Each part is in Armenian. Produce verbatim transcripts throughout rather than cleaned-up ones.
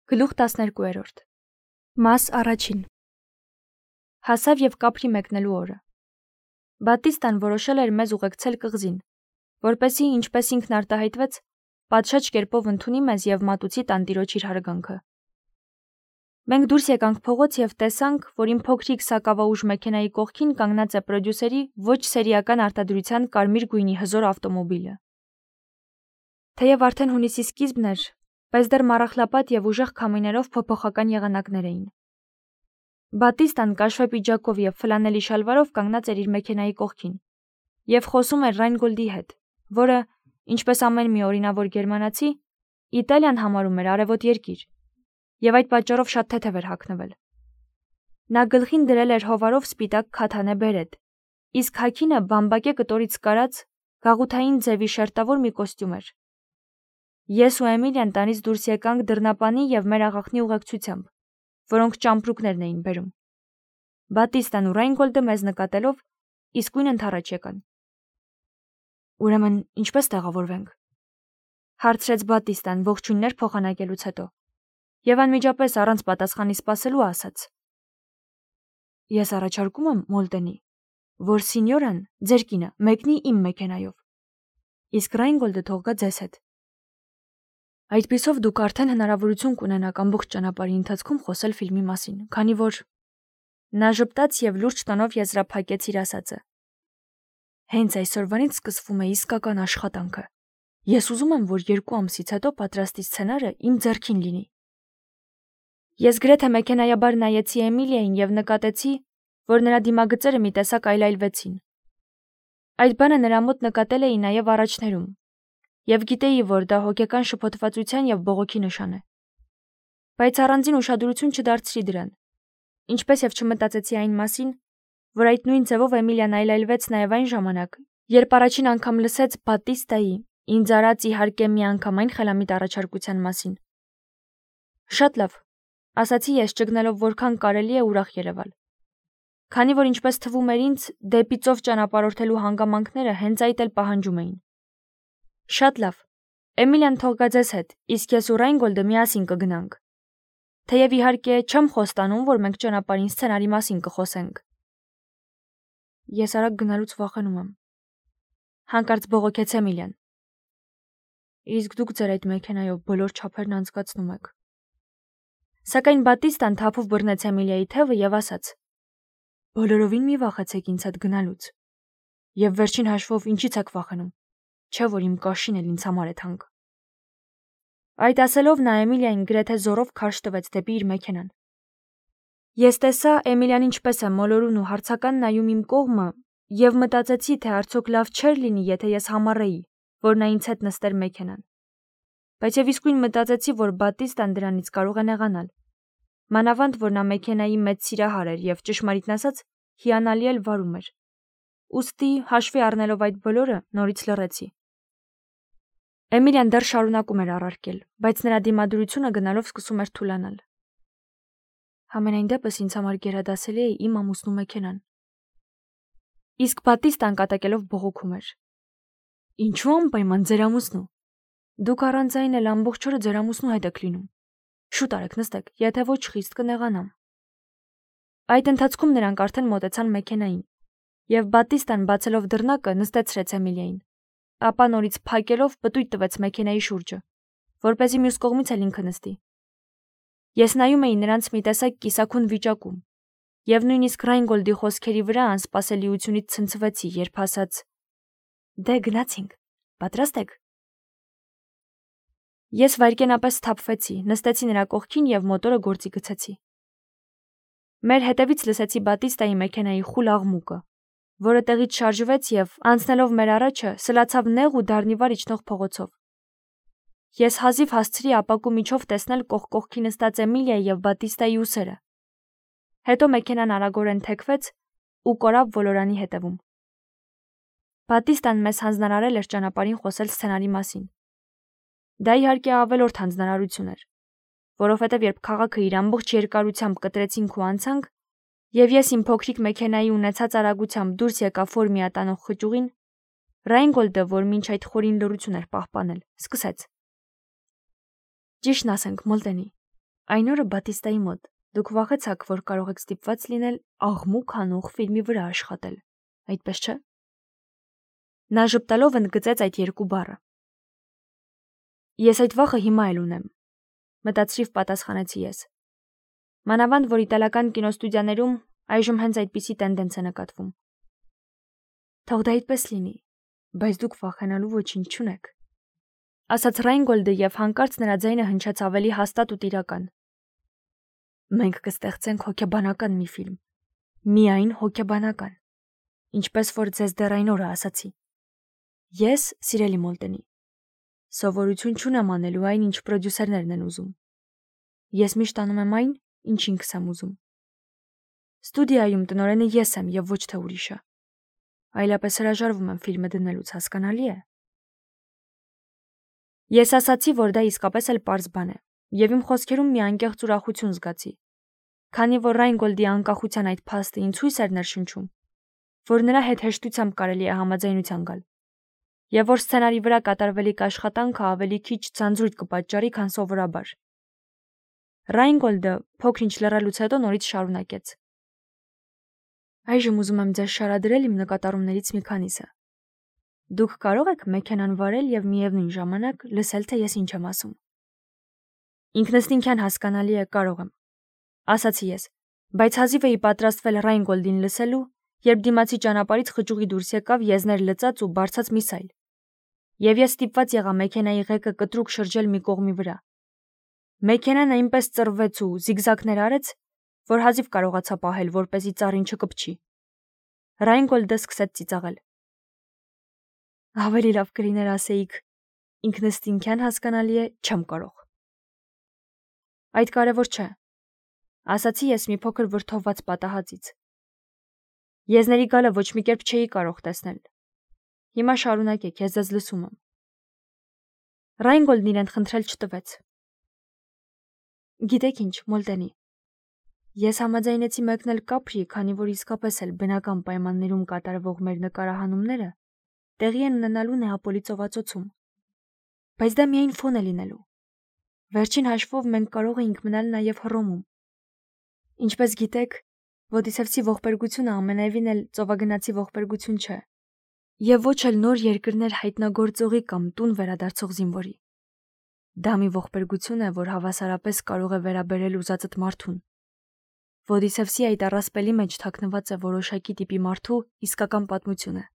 Գլուխ տասներկուերորդ Մաս առաջին Հասավ և կապրի մեկնելու օրը։ Բատիստան որոշել էր մեզ ուղեկցել կղզին, որպեսզի, ինչպես ինքն արտահայտվեց, պատշաճ կերպով ընդունի մեզ և մատուցի տանտիրոջ իր հարգանքը։ Մենք դուրս եկանք փողոց և տեսանք, որ իմ փոքրիկ սակավաուժ մեքենայի կողքին կանգնած է պրոդյուսերի ոչ սերիական արտադրության կարմիր գույնի հզոր ավտոմոբիլը։ Թեև արդեն հունիսի սկիզբն էր, բայց դեռ մառախլապատ և ուժեղ քամիներով փոփոխական եղանակներ էին։ Բատիստան կաշվե պիջակով և ֆլանելի շալվարով կանգնած էր իր մեքենայի կողքին և խոսում էր Ռայնգոլդի հետ, որը, ինչպես ամեն մի օրինավոր գերմանացի, Իտալիան համարում էր արևոտ երկիր, և այդ պատճառով շատ թեթև էր հագնվել։ Նա գլխին դրել էր հովարով սպիտակ քաթանե բերետ, իսկ հագինը բամբակե կտորից կարած գաղութային ձևի շերտավոր մի կոստյում էր։ Ես ու Էմիլիան տանից դուրս եկանք դռնապանի և մեր աղախնի ուղեկցությամբ, որոնք ճամպրուկներն էին բերում։ Բատիստան ու Ռայնգոլդը մեզ նկատելով իսկույն ընդառաջ եկան։ Ուրեմն ինչպես տեղավորվենք, հարցրեց Բատիստան ողջույններ փոխանակելուց հետո, և անմիջապես առանց պատասխանի սպասելու ասաց. Ես առաջարկում եմ Մոլտենի, որ սինյորան, ձեր կինը, մեկնի իմ մեքենայով, իսկ Ռայնգոլդը թող գա ձեզ հետ։ Այդպիսով դուք արդեն հնարավորություն կունենաք ամբողջ ճանապարհի ընթացքում խոսել ֆիլմի մասին, քանի որ… Նա ժպտաց և լուրջ տոնով եզրափակեց իր ասածը։ Հենց այսօրվանից սկսվում է իսկական աշխատանքը։ Ես ուզում եմ, որ երկու ամսից հետո պատրաստի սցենարը իմ ձեռքին լինի։ Ես գրեթե մեքենայաբար նայեցի Էմիլիային և նկատեցի, որ նրա դիմագծերը մի տեսակ այլայլվեցին։ Այդ բանը նրա մոտ նկատել էի նաև առաջներում, և գիտեի, որ դա հոգեկան շփոթվածության և բողոքի նշան է։ Բայց առանձին ուշադրություն չդարձրի դրան, ինչպես և չմտածեցի այն մասին, որ այդ նույն ձևով Էմիլիան այլայլվեց նաև այն ժամանակ, երբ առաջին անգամ լսեց Բատիստայի ինձ արած իհարկե միանգամայն խելամիտ առաջարկության մասին։ Շատ լավ, ասացի ես, ճգնելով որքան կարելի է ուրախ երևալ, քանի որ ինչպես թվում էր ինձ, դեպի ծով ճանապարհորդելու հանգամանքները հենց այդ էլ պահանջում էին։ Շատ լավ, Էմիլիան թող գա ձեզ հետ, իսկ ես ու Ռայնգոլդը միասին կգնանք։ Թեև իհարկե չեմ խոստանում, որ մենք ճանապարհին սցենարի մասին կխոսենք։ Ես արագ գնալուց վախենում եմ, հանկարծ բողոքեց Էմիլիան։ Իսկ դուք ձեր այդ մեքենայով բոլոր չափերն անցկացնում եք։ Սակայն Բատիստան թափով բռնեց Էմիլիայի թևը և ասաց. Բոլորովին մի վախեցեք ինձ հետ գնալուց։ Եվ վերջին հաշվով ինչից եք վախենում, չէ՞ որ իմ կաշին էլ ինձ համար է թանկ։ Այդ ասելով նա Էմիլիային գրեթե զոռով քարշ տվեց դեպի իր մեքենան։ Ես տեսա Էմիլիան ինչպես է մոլորուն ու հարցական նայում իմ կողմը և մտածեցի, թե արդյոք լավ չէր լինի, եթե ես համառեի, որ նա ինձ հետ նստեր մեքենան։ Բայց և իսկույն մտածեցի, որ Բատիստան դրանից կարող է նեղանալ, մանավանդ որ նա մեքենայի մեծ սիրահար էր և, ճշմարիտն ասած, հիանալի էլ վարում էր։ Ուստի, հաշվի առնելով այդ բոլորը, նորից լռեցի։ Էմիլիան դեռ շարունակում էր առարկել, բայց նրա դիմադրությունը գնալով սկսում էր թուլանալ։ Համենայն դեպս ինձ համար գերադասելի է իմ ամուսնու մեքենան։ Իսկ Բատիստան կատակելով բողոքում էր. Ինչու անպայման ձեր ամուսնու։ Դուք առանց այն էլ ամբողջ օրը ձեր ամուսնու հետ եք լինում։ Շուտ արեք նստեք, եթե ոչ խիստ կնեղանամ։ Այդ ընթացքում նրանք արդեն մոտեցան մեքենային, և Բատիստան բացելով դռնակը նստեցրեց Էմիլիային, ապա նորից փակելով պտույտ տվեց մեքենայի շուրջը, որպեսզի մյուս կողմից էլ ինքը նստի։ Ես նայում էի նրանց մի տեսակ կիսաքուն վիճակում, և նույնիսկ Ռայնգոլդի խոսքերի վրա անսպասելիությունից ցնցվեցի, երբ ասաց. Դե գնացինք, պատրաստ եք։ Ես վայրկենապես սթափվեցի, նստեցի նրա կողքին և մոտորը գործի գցեցի։ Մեր հետևից լսեցի Բատիստայի մեքենայի խուլ աղմուկը, որը տեղից շարժվեց և, անցնելով մեր առաջը, սլացավ նեղ ու դառնիվար իջնող փողոցով։ Ես հազիվ հասցրի ապակու միջով տեսնել կողք կողքի նստած Էմիլիայի և Բատիստայի ուսերը։ Հետո մեքենան արագորեն թեքվեց ու կորավ ոլորանի հետևում։ Բատիստան մեզ հանձնարարել էր ճանապարհին խոսել սցենարի մասին։ Դա իհարկե ավելորդ հանձնարարություն էր, որովհետև երբ քաղաքը իր ամբողջ երկարությամբ կտրեցինք ու անցանք, և ես իմ փոքրիկ մեքենայի ունեցած արագությամբ դուրս եկա Ֆորմիա տանող խճուղին, Ռայնգոլդը, որ մինչ այդ խորին լռություն էր պահպանել, սկսեց. Ճիշտն ասենք, Մոլտենի, Այն օրը Բատիստայի մոտ դուք վախեցաք, որ կարող եք ստիպված լինել աղմուկ հանող ֆիլմի վրա աշխատել, այդպես չէ՞։ Նա ժպտալով ընդգծեց այդ երկու բառը։ Ես այդ վախը հիմա էլ ունեմ, մտածրիվ պատասխանեցի ես։ Մանավանդ, որ իտալական կինոստուդիաներում այժմ հենց այդպիսի տենդենց է նկատվում։ Թող դա այդպես լինի, բայց դուք վախենալու ոչինչ չունեք, ասաց Ռայնգոլդը եւ հանկարծ նրա ձայնը հնչեց ավելի հաստատ ու տիրական։ Մենք կստեղծենք հոգեբանական մի ֆիլմ, միայն հոգեբանական, ինչպես որ ձեզ դեռ այն օրը ասացի։ Ես, սիրելի Մոլտենի, սովորություն չունեմ անելու այն, ինչ պրոդյուսերներն են ուզում։ Ես միշտ անում եմ այն, ինչ ինքս եմ ուզում։ Ստուդիայում տնօրենը ես եմ եւ ոչ թե ուրիշը։ Այլապես հրաժարվում եմ ֆիլմը դնելուց, հասկանալի է։ Ես ասացի, որ դա իսկապես էլ պարզ բան է, եւ իմ խոսքերում մի անկեղծ ուրախություն զգացի, քանի որ Ռայնգոլդի անկախության այդ փաստը ինձ հույս էր ներշնչում, որ նրա հետ հեշտությամբ կարելի է համաձայնության գալ, եւ որ սցենարի վրա կատարվելիք աշխատանքը ավելի քիչ ցանցրույթ կպատճառի, քան սովորաբար։ Ռայնգոլդը փոքր-ինչ լռելուց հետո նորից շարունակեց. Այժմ ուզում եմ ձեզ շարադրել իմ նկատառումներից մի քանիսը։ Դուք կարող եք մեքենան վարել եւ միևնույն ժամանակ լսել, թե ես ինչ եմ ասում։ Ինքնըստինքյան հասկանալի է, կարող եմ, ասացի ես, բայց հազիվ էի պատրաստվել Ռայնգոլդին լսելու, երբ դիմացի ճանապարհից խճուղի դուրս եկավ եզներ լծած ու բարձած մի սայլ։ Եվ ես ստիպված եղա մեքենայի ղեկը կտրուկ շրջել մի կողմի վրա։ Մեքենան այնպես ծռվեց ու զիգզակներ արեց, որ հազիվ կարողացա պահել, որպեսզի ծառին չկպչի։ Ռայնգոլդը սկսեց ծիծաղել։ Ավելի լավ կլիներ ասեիք, ինքնըստինքյան հասկանալի է, չեմ կարող։ Այդ կարևոր չէ, ասացի ես մի փոքր վրդովված պատահածից։ Եզների գալը ոչ մի կերպ չէի կարող տեսնել։ Հիմա շարունակեք, ես ձեզ լսում եմ։ Ռայնգոլդն իրեն խնդրել չտվեց։ Գիտեք ինչ, Մոլտենի, ես համաձայնեցի մեկնել Կապրի, քանի որ իսկապես էլ բնական պայմաններում կատարվող մեր նկարահանումները տեղի են ունենալու Նեապոլի ծովածոցում։ Բայց դա միայն ֆոն է լինելու։ Վերջին հաշվով մենք կարող էինք մնալ նաև Հռոմում։ Ինչպես գիտեք, Ոդիսևսի ողբերգությունը ամենևին էլ ծովագնացի ողբերգություն չէ, եւ ոչ էլ նոր երկրներ հայտնագործողի կամ տուն վերադարձող զինվորի։ Դա մի ողբերգություն է, որ հավասարապես կարող է վերաբերել ուզածդ մարդուն։ Ոդիսևսի այդ առասպելի մեջ թաքնված է որոշակի տիպի մարդու իսկական պատմությունը։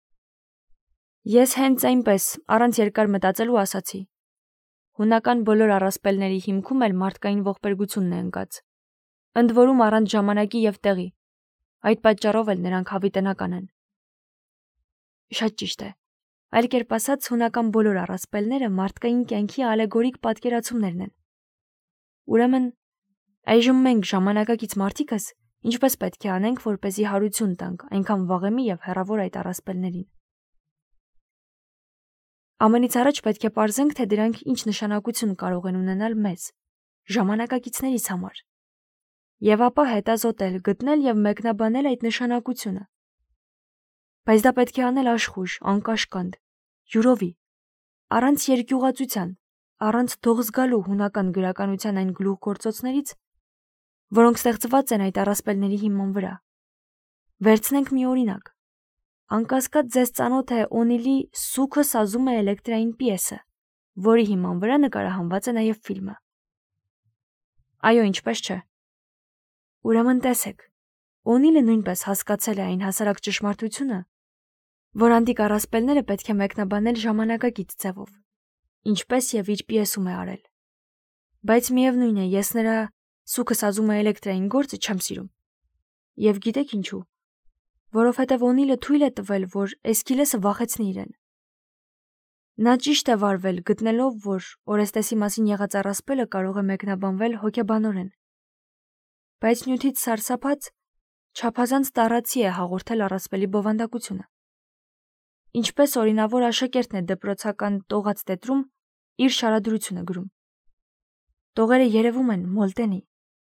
Ես հենց այնպես, առանց երկար մտածելու ասացի. Հունական բոլոր առասպելների հիմքում էլ մարդկային ողբերգությունն է ընկած։ Ընդ որում առանց ժամանակի եւ տեղի։ Այդ պատճառով էլ նրանք հավիտենական են։ Շատ ճիշտ է։ Այլ կերպ ասած, հունական բոլոր առասպելները մարդկային կյանքի ալեգորիկ պատկերացումներն են։ Ուրեմն, այժմ մենք ժամանակակից մարդիկս ինչպես պետք է անենք, որպեսզի հարություն տանք այնքան վաղեմի եւ հեռավոր այդ առասպելներին։ Ամենից առաջ պետք է պարզենք, թե դրանք ինչ նշանակություն կարող են ունենալ մեզ, ժամանակակիցներիս համար։ Եվ ապա հետազոտել, գտնել եւ մեկնաբանել այդ նշանակությունը։ Բայց դա պետք է անել աշխույժ, անկաշկանդ, յուրովի, առանց երկյուղածության, առանց դող զգալու հունական գրականության այն գլուխգործոցներից, որոնք ստեղծված են այդ առասպելների հիման վրա։ Վերցնենք մի օրինակ։ Անկասկած ձեզ ծանոթ է Օնիլի Սուքը սազում է էլեկտրային պիեսը, որի հիման վրա նկարահանված է նաև ֆիլմը։ Այո, ինչպես չէ։ Ուրեմն տեսեք, Օնիլը նույնպես հասկացել է այն հասարակ ճշմարտությունը, որ անտիկ առասպելները պետք է մեկնաբանել ժամանակակից ձևով, ինչպես եւ իր պիեսում է արել։ Բայց միևնույն է, ես նրա Սուքը սազում է էլեկտրային գործը չեմ սիրում։ Եվ գիտեք ինչու։ Որովհետև Օնիլը թույլ է տվել, որ Էսքիլեսը վախեցնի իրեն։ Նա ճիշտ է վարվել, գտնելով, որ Օրեստեսի մասին եղած առասպելը կարող է մեկնաբանվել հոգեբանորեն։ Բայց նյութից սարսափած չափազանց տառացի է հաղորդել առասպելի բովանդակությունը։ Ինչպես օրինավոր աշակերտն է դպրոցական տողած տետրում իր շարադրությունը գրում։ Տողերը երևում են, Մոլտենի։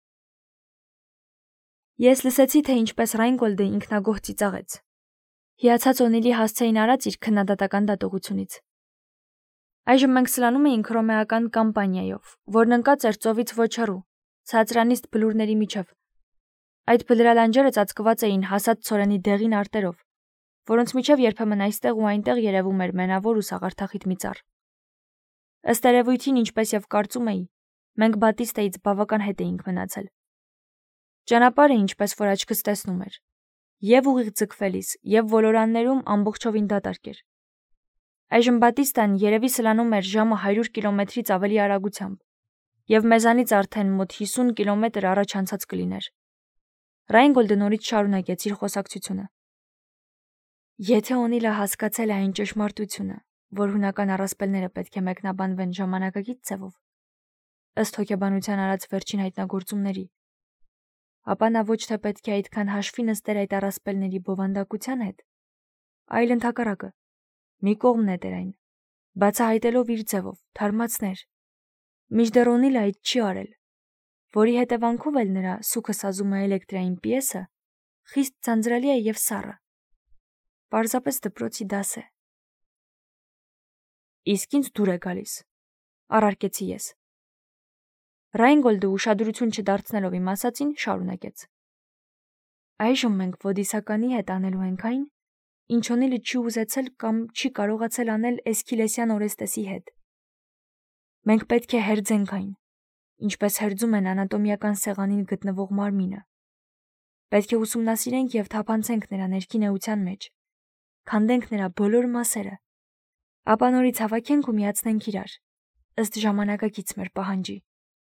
Ես լսեցի, թե ինչպես Ռայնգոլդը ինքնագոհ ծիծաղեց։ Հիացած Օնիլի հասցեին արած իր քննադատական դատողությունից։ Այժմ մենք սլանում էինք հռոմեական կամպանիայով, որն ընկած էր ծովից ոչ հեռու, ցածրանիստ բլուրների միջև։ Այդ բլրալանջերը ծածկված էին հասած ցորենի դեղին արտերով, որոնց միջև երբեմն այստեղ ու այնտեղ երևում էր մենավոր ու սաղարթախիտ մի ծառ։ Ըստ երևույթին, ինչպես եւ կարծում էի, մենք Բատիստայից բավական հետ էինք մնացել։ Ճանապարհը, ինչպես որ աչքս տեսնում էր, եւ ուղիղ ձգվելիս, եւ ոլորաններում ամբողջովին դատարկ էր։ Այժմ Բատիստան երևի սլանում էր ժամը հարյուր կիլոմետրից ավելի արագությամբ, եւ մեզանից արդեն մոտ հիսուն կիլոմետր առաջ անցած կլիներ։ Ռայնգոլդը նորից շարունակեց իր խոսակցությունը։ Եթե Օնիլը հասկացել է այն ճշմարտությունը, որ հունական առասպելները պետք է մեկնաբանվեն ժամանակակից ձևով, ըստ հոգեբանության արած վերջին հայտնագործումների, ապա նա ոչ թե պետք է այդքան հաշվի նստեր այդ առասպելների բովանդակության հետ, այլ ընդհակառակը, մի կողմ նետեր այն, բացահայտելով իր ձևով, թարմացներ։ Մինչդեռ Օնիլը այդ չի արել, որի հետևանքով էլ նրա սուքը սազում է էլեկտրային պիեսը խիստ ձանձրալի է եւ սառը։ Պարզապես դպրոցի դաս է։ Իսկ ինձ դուր է գալիս, առարկեցի ես։ Ռայնգոլդը ուշադրություն չդարձնելով իմ ասածին շարունակեց. Այժմ մենք ոդիսականի հետ անելու ենք այն, ինչ Օնիլը չի ուզեցել կամ չի կարողացել անել Էսքիլեսյան Օրեստեսի հետ։ Մենք պետք է հերձենք այն, ինչպես հերձում են անատոմիական սեղանին գտնվող մարմինը։ Պետք է ուսումնասիրենք եւ թափանցենք նրա ներքին էության մեջ, քանդենք նրա բոլոր մասերը, ապա նորից հավաքենք ու միացնենք իրար, ըստ ժամանակակից մեր պահանջի։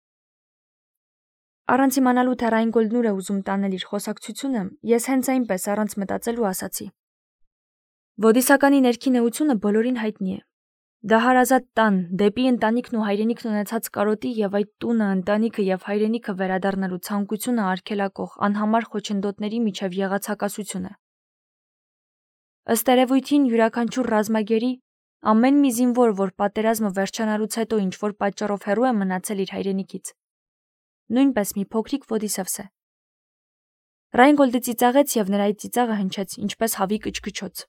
Առանց իմանալու թե Ռայնգոլդն ուր է ուզում տանել իր խոսակցությունը, ես հենց այնպես առանց մտածելու ասացի. Ոդիսականի ներքին էությունը բոլորին հայտնի է։ Դա հարազատ տան, դեպի ընտանիքն ու հայրենիքն ունեցած կարոտի եւ այդ տունը, ընտանիքը եւ հայրենիքը վերադառնալու ցանկությունը արգելակող անհամար խոչընդոտների միջև եղածակասությունը։ Ըստ երևույթին յուրաքանչյուր ռազմագերի, ամեն մի զինվոր, որ պատերազմը վերջանալուց հետո ինչ որ պատճառով հեռու է մնացել իր հայրենիքից, նույնպես մի փոքրիկ Ոդիսևս է։ Ռայնգոլդը ծիծաղեց եւ նրա այդ ծիծաղը հնչեց ինչպես հավի կչկչոց։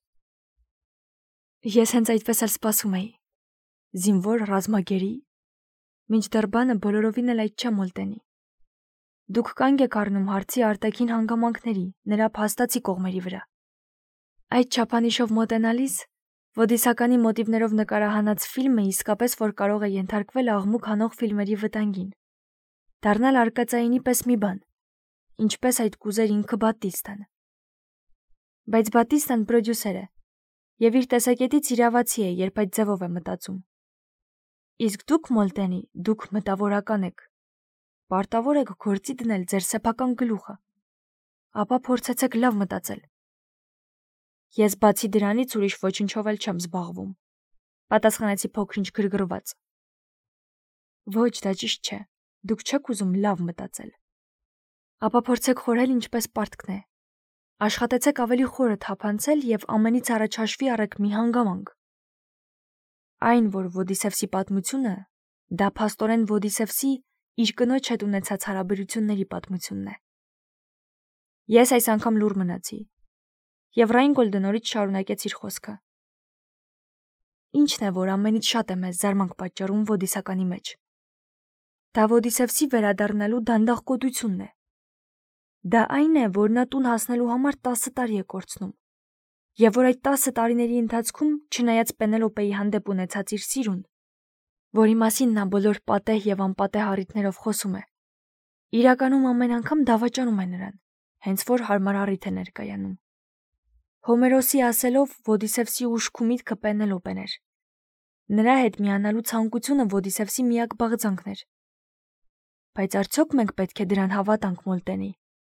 Ես հենց այդպես էլ սպասում էի։ Զինվոր ռազմագերի։ Մինչդեռ բանը բոլորովին էլ այդ չէ, Մոլտենի։ Դուք կանգ եք առնում հարցի արտաքին հանգամանքների, նրա փաստացի կողմերի վրա։ Այդ չափանիշով մոտենալիս ոդիսականի մոտիվներով նկարահանած ֆիլմը իսկապես որ կարող է ենթարկվել աղմուկ հանող ֆիլմերի վտանգին, դառնալ արկածայինի պես մի բան, ինչպես այդ կուզեր ինքը Բատիստան։ Բայց Բատիստան պրոդյուսեր է եւ իր տեսակետից իրավացի է, երբ այդ ձևով է մտածում։ Իսկ դուք, Մոլտենի, դուք մտավորական եք։ Պարտավոր եք գործի դնել ձեր սեփական գլուխը։ Ապա փորձեցեք լավ մտածել։ Ես բացի դրանից ուրիշ ոչնչով էլ չեմ զբաղվում, պատասխանեցի փոքրինչ գրգռված։ Ոչ, դա ճիշտ չէ, դուք չեք ուզում լավ մտածել։ Ապա փորձեք խորել ինչպես պարտքն է։ Աշխատեցեք ավելի խորը թափանցել եւ ամենից առաջ հաշվի առեք մի հանգամանք։ Այն, որ Ոդիսևսի պատմությունը, դա փաստորեն Ոդիսևսի իր կնոջ հետ ունեցած հարաբերությունների պատմությունն է։ Ես այս անգամ լուռ մնացի, եւ Ռայնգոլդը նորից շարունակեց իր խոսքը։ Ինչն է, որ ամենից շատ է մեզ զարմանք պատճառում Ոդիսականի մեջ։ Դա Ոդիսևսի վերադառնալու դանդաղ կոդությունն է։ Դա այն է, որ նա տուն հասնելու համար տասը տարի է կորցնում, եւ որ այդ տասը տարիների ընթացքում, չնայած Պենելոպեի հանդեպ ունեցած իր սիրուն, որի մասին նա բոլոր պատեհ եւ անպատեհ առիթներով խոսում է, իրականում ամեն անգամ դավաճանում է նրան, հենց որ հարմար առիթ է ներկայանում։ Հոմերոսի ասելով, Ոդիսևսի ուշք ու միտքը Պենելոպեն էր։ Նրա հետ միանալու ցանկությունը Ոդիսևսի միակ բաղձանքն էր։ Բայց արդյոք մենք պետք է դրան հավատանք, Մոլտենի։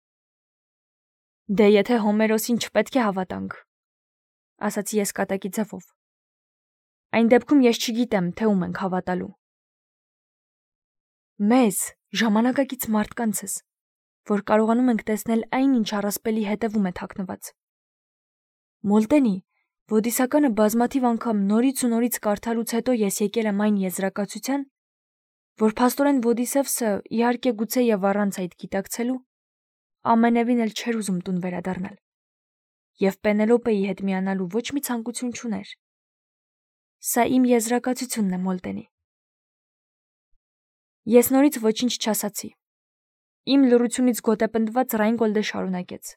Դե եթե Հոմերոսին չպետք է հավատանք, ասացի ես կատակի ձևով։ Այն դեպքում ես չգիտեմ, թե ում ենք հավատալու։ Մեզ, ժամանակակից մարդկանցս, որ կարողանում ենք տեսնել այն, ինչ առասպելի հետևում է թաքնված։ Մոլտենի, Ոդիսականը բազմաթիվ անգամ նորից ու նորից կարդալուց հետո ես եկել եմ այն եզրակացության, որ փաստորեն Ոդիսևսը, իհարկե գուցե եւ առանց այդ գիտակցելու, ամենևին էլ չէր ուզում տուն վերադառնալ, եւ Պենելոպեի հետ միանալու ոչ մի ցանկություն չուներ։ Սա իմ եզրակացությունն է, Մոլտենի։ Ես նորից ոչինչ չասացի, Իմ լռությունից գոտեպնդված Ռայնգոլդը շարունակեց.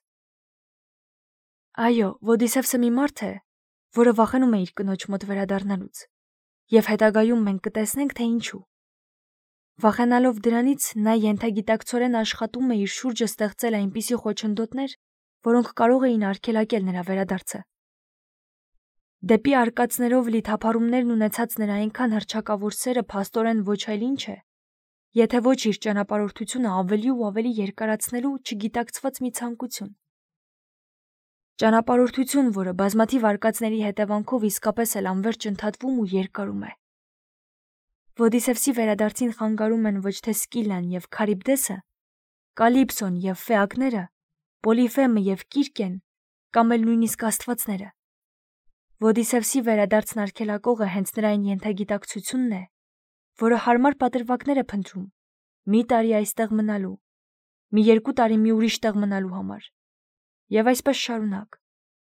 Այո, Ոդիսևսը մի մարդ է, որը վախենում է իր կնոջ մոտ վերադառնալուց, եւ հետագայում մենք կտեսնենք, թե ինչու։ Վախենալով դրանից, նա ենթագիտակցորեն աշխատում է իր շուրջը ստեղծել այնպիսի խոչընդոտներ, որոնք կարող էին արգելակել նրա վերադարձը։ Դեպի արկածներով լի թափառումներն ունեցած նրա այնքան հռչակավոր սերը փաստորեն ոչ այլ ինչ է, եթե ոչ իր ճանապարհորդությունը ավելի ու ավելի երկարացնելու չգիտակցված մի ցանկություն։ Ճանապարհորդություն, որը բազմաթիվ արկածների հետևանքով իսկապես էլ անverջ ընդհատվում ու երկարում է։ Ոդիսևսի վերադարձին խանգարում են ոչ թե Սկիլան եւ Քարիբդեսը, Կալիպսոն եւ Ֆեակները, Պոլիֆեմը եւ Կիրկեն, կամ էլ նույնիսկ աստվածները։ Ոդիսևսի վերադարձն արգելակողը հենց նրա այն ենթագիտակցությունն է, որը հարմար պատրվակներ է փնտրում մի տարի այստեղ մնալու, մի երկու տարի մի ուրիշ տեղ մնալու համար, եւ այսպես շարունակ։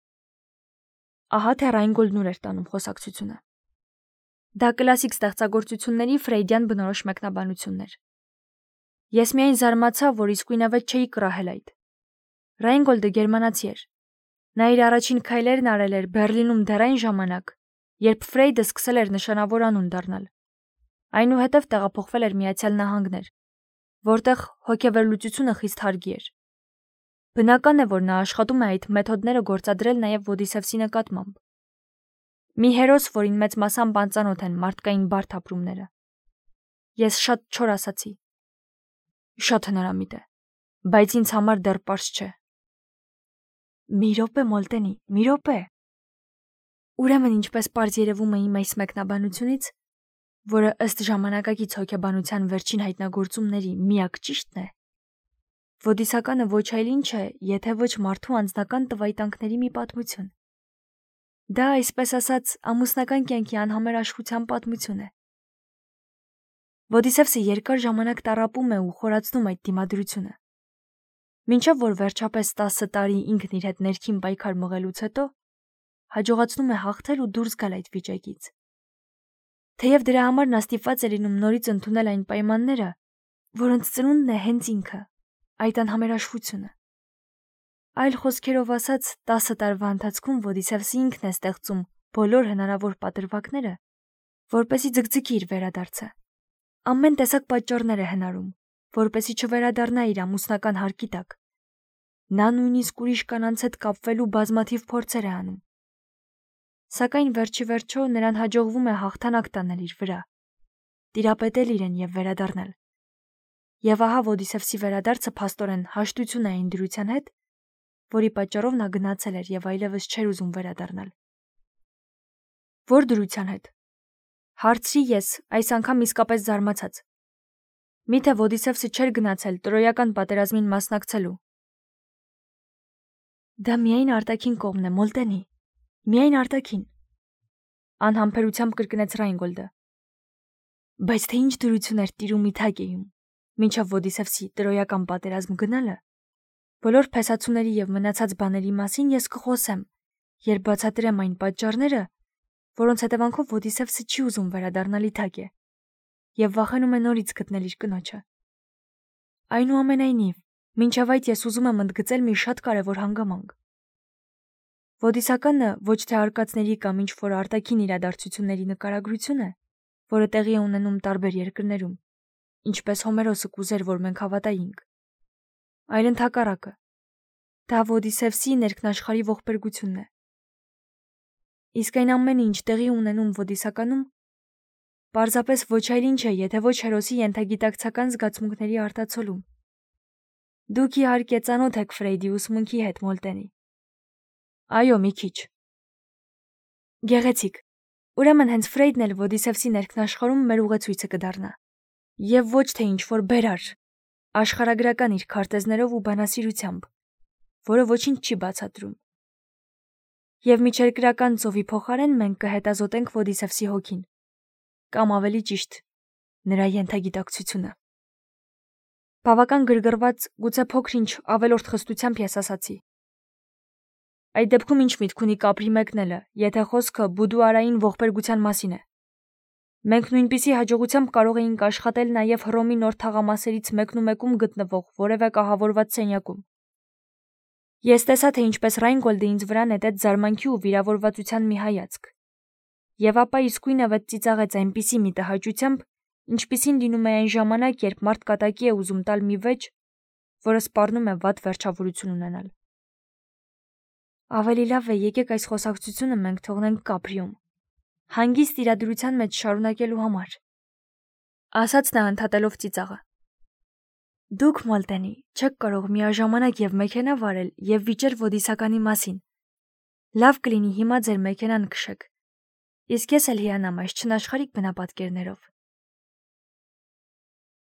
Ահա թե Ռայնգոլդն ուր էր տանում խոսակցությունը։ Դա կլասիկ ստեղծագործությունների ֆրեյդյան բնորոշ մեկնաբանությունն էր։ Ես միայն զարմացա, որ իսկույնավետ չէի կռահել այդ։ Ռայնգոլդը գերմանացի էր։ Նա իր առաջին քայլերն արել էր Բեռլինում դեռ այն ժամանակ, երբ Ֆրեյդը սկսել էր նշանավոր անուն դառնալ։ Այնուհետև տեղափոխվել էր Միացյալ Նահանգներ, որտեղ հոգեվերլուծությունը խիստ հարգի էր։ Բնական է, որ նա աշխատում է այդ մեթոդները գործադրել նաև Ոդիսևսի նկատմամբ։ Մի հերոս, որին մեծ մասամբ անծանոթ են մարդկային բարդ ապրումները։ Ես շատ չոր ասացի։ Շատ հնարամիտ է, բայց ինձ համար դեռ պարզ չէ։ Մի րոպե, Մոլտենի, մի րոպե։ Ուրեմն ինչպես պարզ երևում է իմ այս մեկնաբանությունից, որը ըստ ժամանակակից հոգեբանության վերջին հայտնագործումների միակ ճիշտն է, Ոդիսականը ոչ այլ ինչ է, եթե ոչ մարդու անձնական տվայտանքների մի պատմություն։ Դա, այսպես ասած, ամուսնական կյանքի անհամերաշխության պատմություն է։ Ոդիսևսը երկար ժամանակ տառապում է ու խորացնում այդ դիմադրությունը։ Մինչև որ վերջապես տասը տարի ինքն իր հետ ներքին պայքար մղելուց հետո հաջողացնում է հաղթել ու դուրս գալ այդ վիճակից։ Թեև դրա համար նա ստիպված է լինում նորից ընդունել այն պայմանները, որոնց ծնունդն է հենց ինքը, այդ անհամերաշխությունը։ Այլ խոսքերով ասած, տասը տարվա ընթացքում Ոդիսևսը ինքն է ստեղծում բոլոր հնարավոր պատրվակները, որպեսզի ձգձգի իր վերադարձը։ Ամեն տեսակ պատճառներ է հնարում, որպեսզի չվերադառնա իր ամուսնական հարկի տակ։ Նա նույնիսկ ուրիշ կանանց հետ կապվելու բազմաթիվ փորձեր է անում։ Սակայն վերջի վերջո նրան հաջողվում է հաղթանակ տանել իր վրա, տիրապետել իրեն եւ վերադառնալ։ Եվ ահա Ոդիսևսի վերադարձը փաստորեն հաշտություն է այն դրության հետ, որի պատճառով նա գնացել էր եւ այլևս չէր ուզում վերադառնալ։ Որ դրության հետ։ Հարցրի ես, այս անգամ իսկապես զարմացած։ Միթե Ոդիսևսը չէր գնացել տրոյական պատերազմին մասնակցելու։ Դա միայն արտաքին կողմն է, Մոլտենի, միայն արտաքին։ Անհամբերությամբ կրկնեց Ռայնգոլդը։ Բայց թե ինչ դրություն էր տիրում Իթակեում, մինչև Ոդիսևսի տրոյական պատերազմ գնալը, բոլոր փեսացուների եւ մնացած բաների մասին ես կխոսեմ, երբ բացատրեմ այն պատճառները, որոնց հետևանքով Ոդիսևսը չի ուզում վերադառնալ Իթակե եւ վախենում է նորից գտնել իր կնոջը։ Այնուամենայնիվ, մինչև այդ ես ուզում եմ ընդգծել մի շատ կարևոր հանգամանք։ Ոդիսականը ոչ թե արկածների կամ ինչ որ արտաքին իրադարձությունների նկարագրություն է, որը տեղի է ունենում տարբեր երկրներում, ինչպես Հոմերոսը կուզեր, որ մենք հավատայինք, այլ ընդհակառակը։ Դա Ոդիսևսի ներքնաշխարհի ողբերգությունն է։ Իսկ այն ամենը, ինչ տեղի ունենում Ոդիսականում, պարզապես ոչ այլ ինչ է, եթե ոչ հերոսի ենթագիտակցական զգացմունքների արտացոլում։ Դուք իհարկե ծանոթ եք Ֆրեյդի ուսմունքի հետ, Մոլտենի։ Այո, մի քիչ։ Գեղեցիկ։ Ուրեմն հենց Ֆրեյդն էլ Ոդիսևսի ներքնաշխարհում մեր ուղեցույցը կդառնա։ Եվ ոչ թե ինչ որ բերար, աշխարհագրական իր քարտեզներով ու բանասիրությամբ, որը ոչինչ չի բացատրում։ Եվ միջերկրական ծովի փոխարեն մենք կհետազոտենք Ոդիսևսի հոգին, կամ ավելի ճիշտ, նրա ենթագիտակցությունը։ Բավական գրգռված, գուցե փոքր-ինչ ավելորդ խստությամբ ես ասացի։ Այդ դեպքում ինչ միտք ունի կապրի մեկնելը, եթե խոսքը բուդուարային ողբերգության մասին է։ Մենք նույնպիսի հաջողությամբ կարող էինք աշխատել նաև Հռոմի նոր թաղամասերից մեկնումեկում գտնվող որևէ կահավորված սենյակում։ Ես տեսա, թե ինչպես Ռայնգոլդը ինձ վրա նետեց զարմանքի ու վիրավորվածության մի հայացք, եւ ապա իսկույնավետ ծիծաղեց այնպիսի մի տհաճությամբ, ինչպիսին լինում է այն ժամանակ, երբ մարդ կատակի է ուզում տալ մի վեճ, որը սպառնում է վատ վերջավորություն ունենալ։ Ավելի լավ է, եկեք այս խոսակցությունը մենք թողնենք Կապրիում, հանգիստ իրադրության մեջ շարունակելու համար, ասաց նա ընդհատելով ծիծաղը։ Դուք, Մոլտենի, չեք կարող միաժամանակ եւ մեքենա վարել եւ վիճել ոդիսականի մասին։ Լավ կլինի հիմա ձեր մեքենան քշեք։ Իսկ ես էլ հիանամ այս չնաշխարհիկ բնապատկերներով։